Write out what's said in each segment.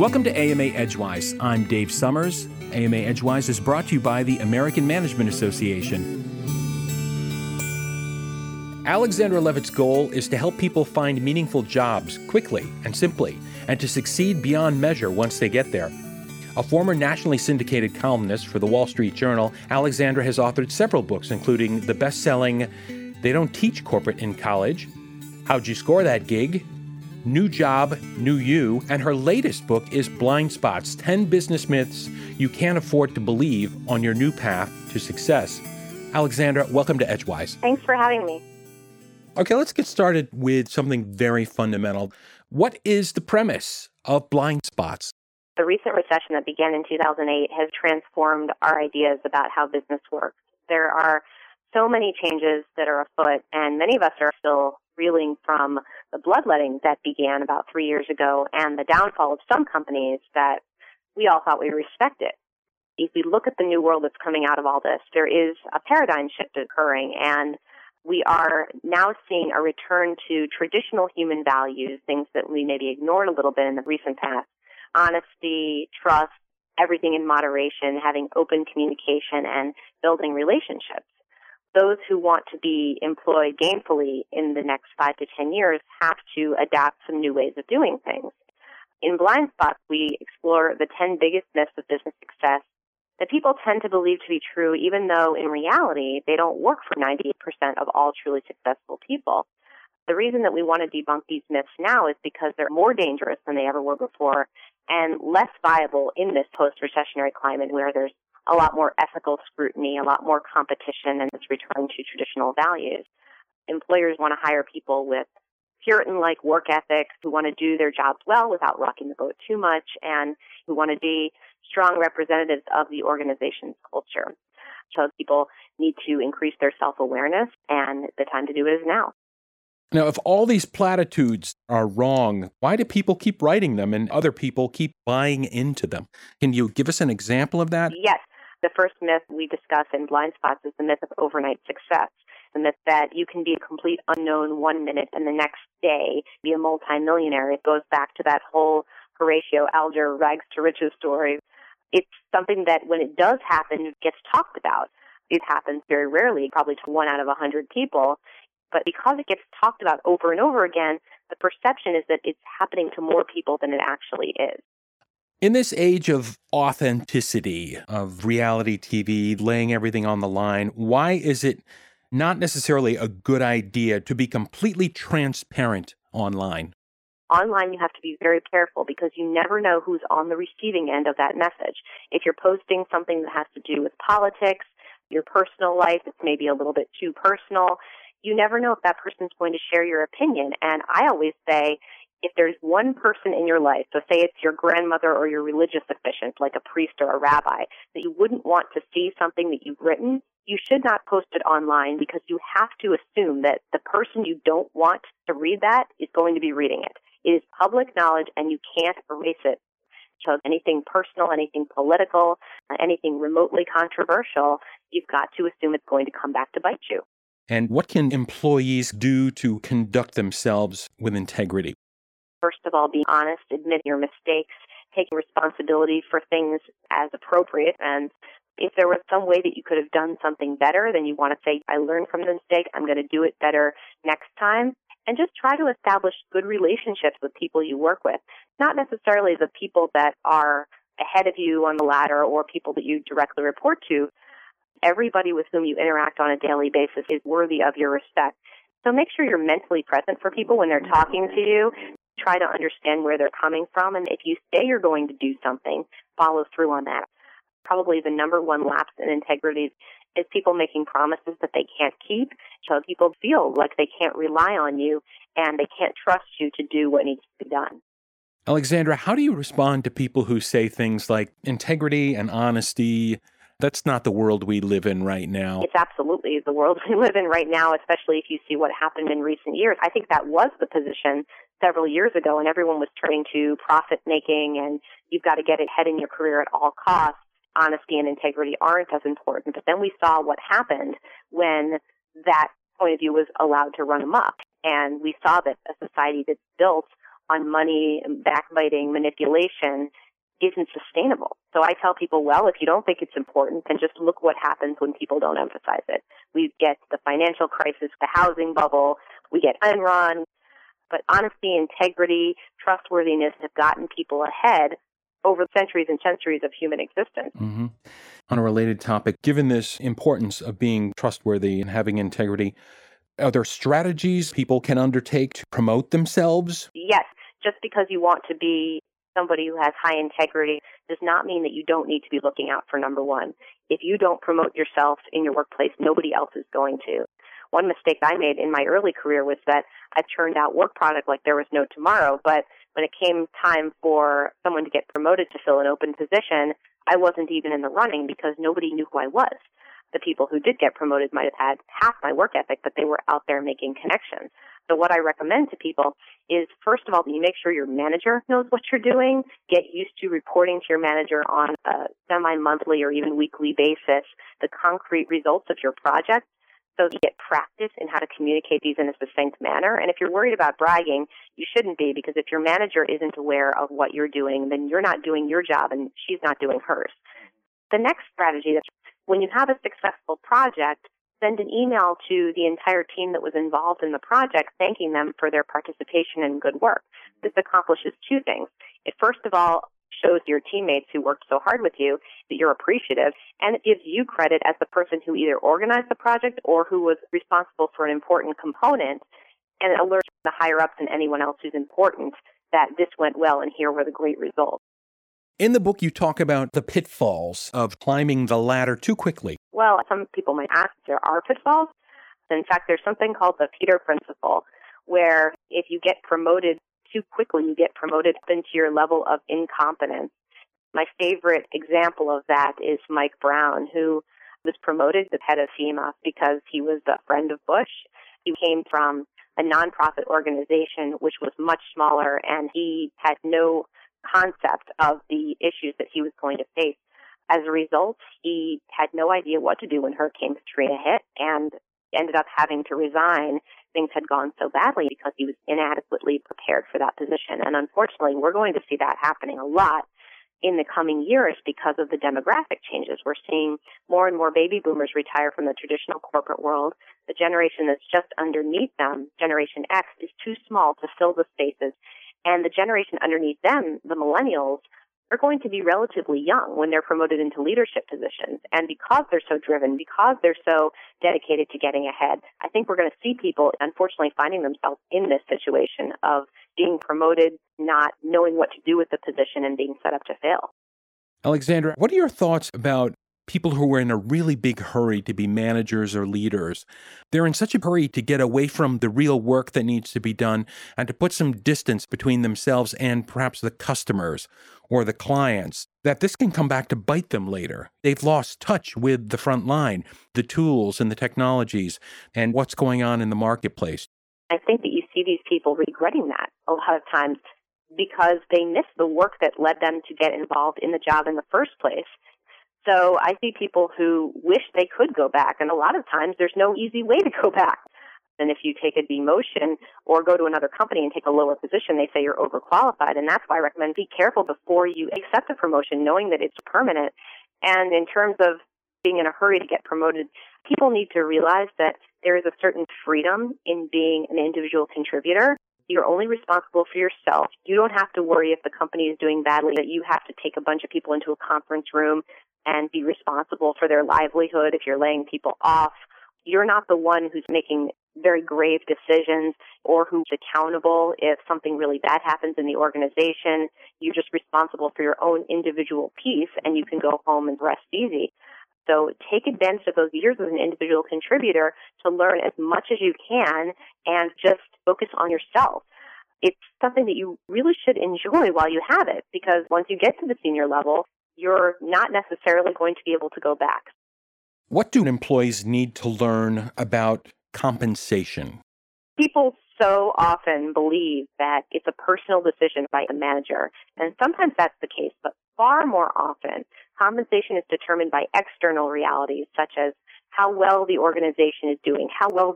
Welcome to AMA Edgewise. I'm Dave Summers. AMA Edgewise is brought to you by the American Management Association. Alexandra Levitt's goal is to help people find meaningful jobs quickly and simply, and to succeed beyond measure once they get there. A former nationally syndicated columnist for the Wall Street Journal, Alexandra has authored several books, including the best-selling They Don't Teach Corporate in College, How'd You Score That Gig?, New Job, New You, and her latest book is Blind Spots, 10 Business Myths You Can't Afford to Believe on Your New Path to Success. Alexandra, welcome to Edgewise. Thanks for having me. Okay, let's get started with something very fundamental. What is the premise of Blind Spots? The recent recession that began in 2008 has transformed our ideas about how business works. There are so many changes that are afoot, and many of us are still reeling from the bloodletting that began about 3 years ago and the downfall of some companies that we all thought we respected. If we look at the new world that's coming out of all this, there is a paradigm shift occurring, and we are now seeing a return to traditional human values, things that we maybe ignored a little bit in the recent past. Honesty, trust, everything in moderation, having open communication, and building relationships. Those who want to be employed gainfully in the next 5 to 10 years have to adapt some new ways of doing things. In Blind Spots, we explore the 10 biggest myths of business success that people tend to believe to be true, even though in reality they don't work for 98% of all truly successful people. The reason that we want to debunk these myths now is because they're more dangerous than they ever were before and less viable in this post-recessionary climate where there's a lot more ethical scrutiny, a lot more competition, and this return to traditional values. Employers want to hire people with Puritan-like work ethics who want to do their jobs well without rocking the boat too much and who want to be strong representatives of the organization's culture. So people need to increase their self-awareness, and the time to do it is now. Now, if all these platitudes are wrong, why do people keep writing them and other people keep buying into them? Can you give us an example of that? Yes. The first myth we discuss in Blind Spots is the myth of overnight success. The myth that you can be a complete unknown 1 minute and the next day be a multimillionaire. It goes back to that whole Horatio Alger rags to riches story. It's something that when it does happen, it gets talked about. It happens very rarely, probably to 1 out of 100 people. But because it gets talked about over and over again, the perception is that it's happening to more people than it actually is. In this age of authenticity, of reality TV, laying everything on the line, why is it not necessarily a good idea to be completely transparent online? Online, you have to be very careful because you never know who's on the receiving end of that message. If you're posting something that has to do with politics, your personal life, it's maybe a little bit too personal, you never know if that person's going to share your opinion. And I always say, if there's one person in your life, so say it's your grandmother or your religious officiant, like a priest or a rabbi, that you wouldn't want to see something that you've written, you should not post it online because you have to assume that the person you don't want to read that is going to be reading it. It is public knowledge and you can't erase it. So anything personal, anything political, anything remotely controversial, you've got to assume it's going to come back to bite you. And what can employees do to conduct themselves with integrity? First of all, be honest, admit your mistakes, take responsibility for things as appropriate. And if there was some way that you could have done something better, then you want to say, I learned from the mistake, I'm going to do it better next time. And just try to establish good relationships with people you work with, not necessarily the people that are ahead of you on the ladder or people that you directly report to. Everybody with whom you interact on a daily basis is worthy of your respect. So make sure you're mentally present for people when they're talking to you. Try to understand where they're coming from. And if you say you're going to do something, follow through on that. Probably the number one lapse in integrity is people making promises that they can't keep. So people feel like they can't rely on you and they can't trust you to do what needs to be done. Alexandra, how do you respond to people who say things like integrity and honesty? That's not the world we live in right now. It's absolutely the world we live in right now, especially if you see what happened in recent years. I think that was the position several years ago, and everyone was turning to profit making, and you've got to get ahead in your career at all costs. Honesty and integrity aren't as important. But then we saw what happened when that point of view was allowed to run amok. And we saw that a society that's built on money, backbiting, manipulation isn't sustainable. So I tell people, well, if you don't think it's important, then just look what happens when people don't emphasize it. We get the financial crisis, the housing bubble, we get Enron. But honesty, integrity, trustworthiness have gotten people ahead over centuries and centuries of human existence. Mm-hmm. On a related topic, given this importance of being trustworthy and having integrity, are there strategies people can undertake to promote themselves? Yes, just because you want to be somebody who has high integrity does not mean that you don't need to be looking out for number one. If you don't promote yourself in your workplace, nobody else is going to. One mistake I made in my early career was that I churned out work product like there was no tomorrow, but when it came time for someone to get promoted to fill an open position, I wasn't even in the running because nobody knew who I was. The people who did get promoted might have had half my work ethic, but they were out there making connections. So what I recommend to people is, first of all, that you make sure your manager knows what you're doing. Get used to reporting to your manager on a semi-monthly or even weekly basis the concrete results of your project, so you get practice in how to communicate these in a succinct manner. And if you're worried about bragging, you shouldn't be, because if your manager isn't aware of what you're doing, then you're not doing your job and she's not doing hers. The next strategy is, when you have a successful project, send an email to the entire team that was involved in the project, thanking them for their participation and good work. This accomplishes two things. It, first of all, shows your teammates who worked so hard with you that you're appreciative, and it gives you credit as the person who either organized the project or who was responsible for an important component, and it alerts the higher-ups and anyone else who's important that this went well and here were the great results. In the book, you talk about the pitfalls of climbing the ladder too quickly. Well, some people might ask if there are pitfalls. In fact, there's something called the Peter Principle, where if you get promoted too quickly, you get promoted into your level of incompetence. My favorite example of that is Mike Brown, who was promoted to head of FEMA because he was a friend of Bush. He came from a nonprofit organization which was much smaller, and he had no concept of the issues that he was going to face. As a result, he had no idea what to do when Hurricane Katrina hit and ended up having to resign. Things had gone so badly because he was inadequately prepared for that position. And unfortunately, we're going to see that happening a lot in the coming years because of the demographic changes. We're seeing more and more baby boomers retire from the traditional corporate world. The generation that's just underneath them, Generation X, is too small to fill the spaces. And the generation underneath them, the millennials, are going to be relatively young when they're promoted into leadership positions. And because they're so driven, because they're so dedicated to getting ahead, I think we're going to see people, unfortunately, finding themselves in this situation of being promoted, not knowing what to do with the position, and being set up to fail. Alexandra, what are your thoughts about people who are in a really big hurry to be managers or leaders? They're in such a hurry to get away from the real work that needs to be done and to put some distance between themselves and perhaps the customers or the clients, that this can come back to bite them later. They've lost touch with the front line, the tools and the technologies, and what's going on in the marketplace. I think that you see these people regretting that a lot of times because they miss the work that led them to get involved in the job in the first place. So I see people who wish they could go back, and a lot of times there's no easy way to go back. And if you take a demotion or go to another company and take a lower position, they say you're overqualified, and that's why I recommend be careful before you accept a promotion, knowing that it's permanent. And in terms of being in a hurry to get promoted, people need to realize that there is a certain freedom in being an individual contributor. You're only responsible for yourself. You don't have to worry if the company is doing badly, that you have to take a bunch of people into a conference room and be responsible for their livelihood if you're laying people off. You're not the one who's making very grave decisions or who's accountable if something really bad happens in the organization. You're just responsible for your own individual piece, and you can go home and rest easy. So take advantage of those years as an individual contributor to learn as much as you can and just focus on yourself. It's something that you really should enjoy while you have it, because once you get to the senior level, you're not necessarily going to be able to go back. What do employees need to learn about compensation? People so often believe that it's a personal decision by the manager, and sometimes that's the case, but far more often, compensation is determined by external realities, such as how well the organization is doing, how well the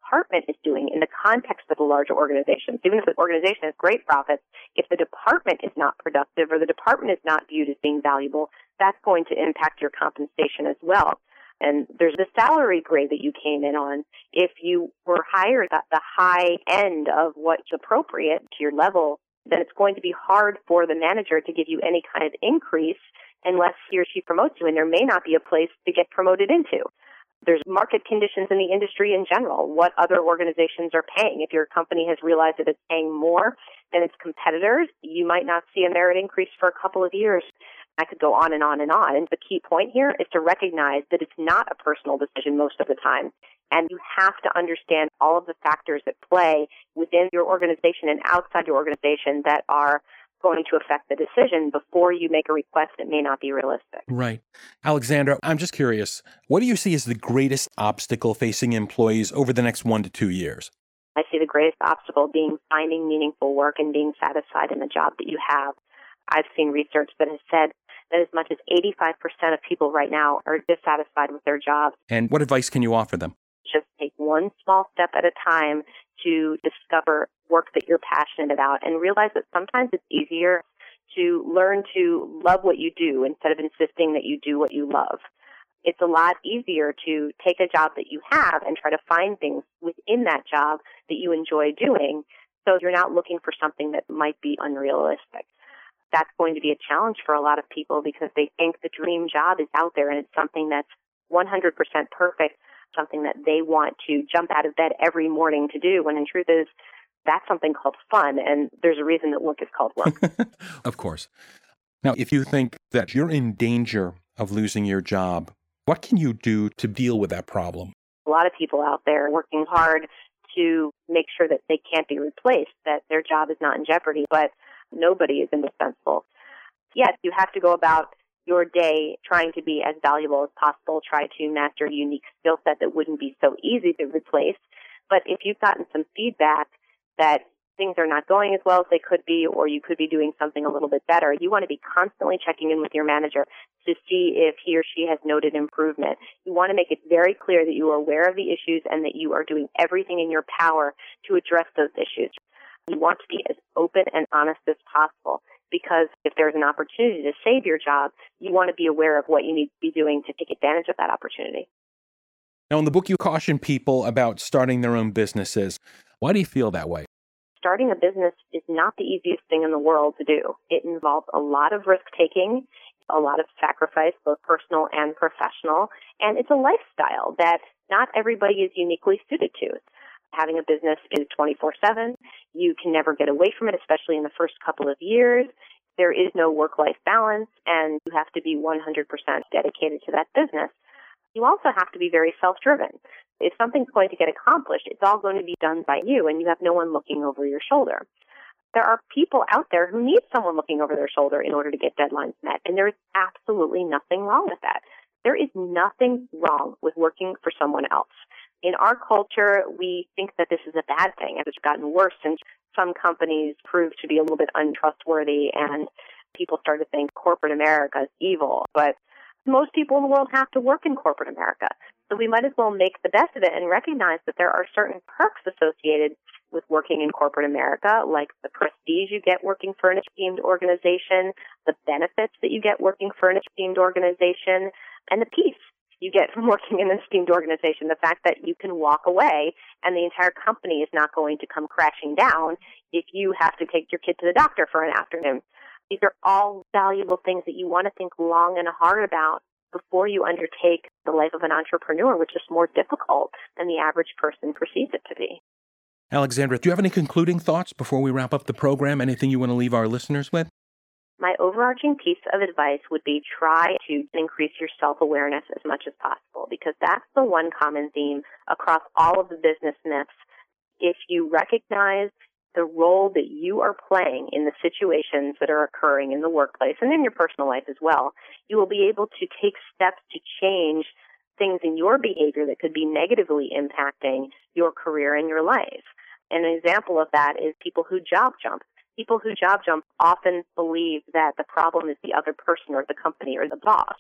department is doing in the context of a larger organization. So even if the organization has great profits, if the department is not productive or the department is not viewed as being valuable, that's going to impact your compensation as well. And there's the salary grade that you came in on. If you were hired at the high end of what's appropriate to your level, then it's going to be hard for the manager to give you any kind of increase unless he or she promotes you, and there may not be a place to get promoted into. There's market conditions in the industry in general, what other organizations are paying. If your company has realized that it's paying more than its competitors, you might not see a merit increase for a couple of years. I could go on and on and on. And the key point here is to recognize that it's not a personal decision most of the time. And you have to understand all of the factors that play within your organization and outside your organization that are going to affect the decision before you make a request that may not be realistic. Right. Alexandra, I'm just curious, what do you see as the greatest obstacle facing employees over the next 1 to 2 years? I see the greatest obstacle being finding meaningful work and being satisfied in the job that you have. I've seen research that has said that as much as 85% of people right now are dissatisfied with their jobs. And what advice can you offer them? Just take one small step at a time to discover work that you're passionate about and realize that sometimes it's easier to learn to love what you do instead of insisting that you do what you love. It's a lot easier to take a job that you have and try to find things within that job that you enjoy doing so you're not looking for something that might be unrealistic. That's going to be a challenge for a lot of people because they think the dream job is out there and it's something that's 100% perfect, something that they want to jump out of bed every morning to do, when in truth is that's something called fun, and there's a reason that work is called work. Of course. Now, if you think that you're in danger of losing your job, what can you do to deal with that problem? A lot of people out there working hard to make sure that they can't be replaced, that their job is not in jeopardy, but nobody is indispensable. Yes, you have to go about your day trying to be as valuable as possible, try to master a unique skill set that wouldn't be so easy to replace. But if you've gotten some feedback that things are not going as well as they could be, or you could be doing something a little bit better, you want to be constantly checking in with your manager to see if he or she has noted improvement. You want to make it very clear that you are aware of the issues and that you are doing everything in your power to address those issues. You want to be as open and honest as possible, because if there's an opportunity to save your job, you want to be aware of what you need to be doing to take advantage of that opportunity. Now, in the book, you caution people about starting their own businesses. Why do you feel that way? Starting a business is not the easiest thing in the world to do. It involves a lot of risk-taking, a lot of sacrifice, both personal and professional, and it's a lifestyle that not everybody is uniquely suited to. Having a business is 24/7. You can never get away from it, especially in the first couple of years. There is no work-life balance, and you have to be 100% dedicated to that business. You also have to be very self-driven. If something's going to get accomplished, it's all going to be done by you, and you have no one looking over your shoulder. There are people out there who need someone looking over their shoulder in order to get deadlines met, and there is absolutely nothing wrong with that. There is nothing wrong with working for someone else. In our culture, we think that this is a bad thing, and it's gotten worse since some companies proved to be a little bit untrustworthy, and people started to think corporate America is evil. But most people in the world have to work in corporate America. So we might as well make the best of it and recognize that there are certain perks associated with working in corporate America, like the prestige you get working for an esteemed organization, the benefits that you get working for an esteemed organization, and the peace you get from working in an esteemed organization. The fact that you can walk away and the entire company is not going to come crashing down if you have to take your kid to the doctor for an afternoon. These are all valuable things that you want to think long and hard about before you undertake the life of an entrepreneur, which is more difficult than the average person perceives it to be. Alexandra, do you have any concluding thoughts before we wrap up the program? Anything you want to leave our listeners with? My overarching piece of advice would be try to increase your self-awareness as much as possible, because that's the one common theme across all of the business myths. If you recognize the role that you are playing in the situations that are occurring in the workplace and in your personal life as well, you will be able to take steps to change things in your behavior that could be negatively impacting your career and your life. And an example of that is people who job jump. People who job jump often believe that the problem is the other person or the company or the boss.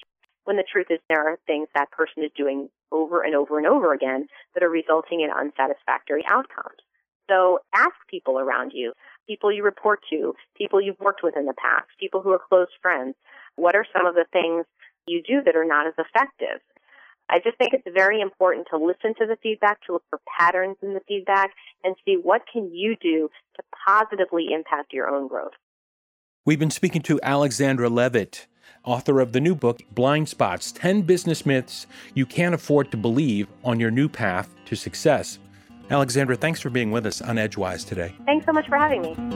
when the truth is there are things that person is doing over and over and over again that are resulting in unsatisfactory outcomes. So ask people around you, people you report to, people you've worked with in the past, people who are close friends. What are some of the things you do that are not as effective? I just think it's very important to listen to the feedback, to look for patterns in the feedback, and see what can you do to positively impact your own growth. We've been speaking to Alexandra Levitt, author of the new book, Blind Spots, 10 Business Myths You Can't Afford to Believe on Your New Path to Success. Alexandra, thanks for being with us on Edgewise today. Thanks so much for having me.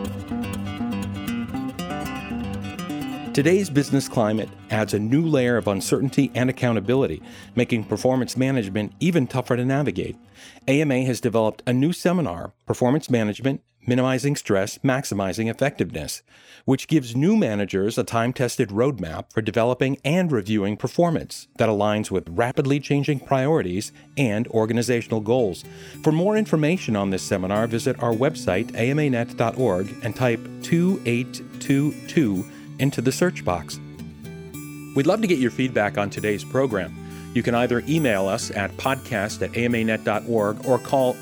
Today's business climate adds a new layer of uncertainty and accountability, making performance management even tougher to navigate. AMA has developed a new seminar, Performance Management, Minimizing Stress, Maximizing Effectiveness, which gives new managers a time-tested roadmap for developing and reviewing performance that aligns with rapidly changing priorities and organizational goals. For more information on this seminar, visit our website, amanet.org, and type 2822 into the search box. We'd love to get your feedback on today's program. You can either email us at podcast@amanet.org or call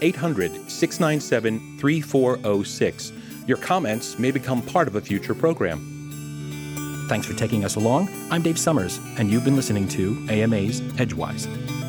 800-697-3406. Your comments may become part of a future program. Thanks for taking us along. I'm Dave Summers, and you've been listening to AMA's Edgewise.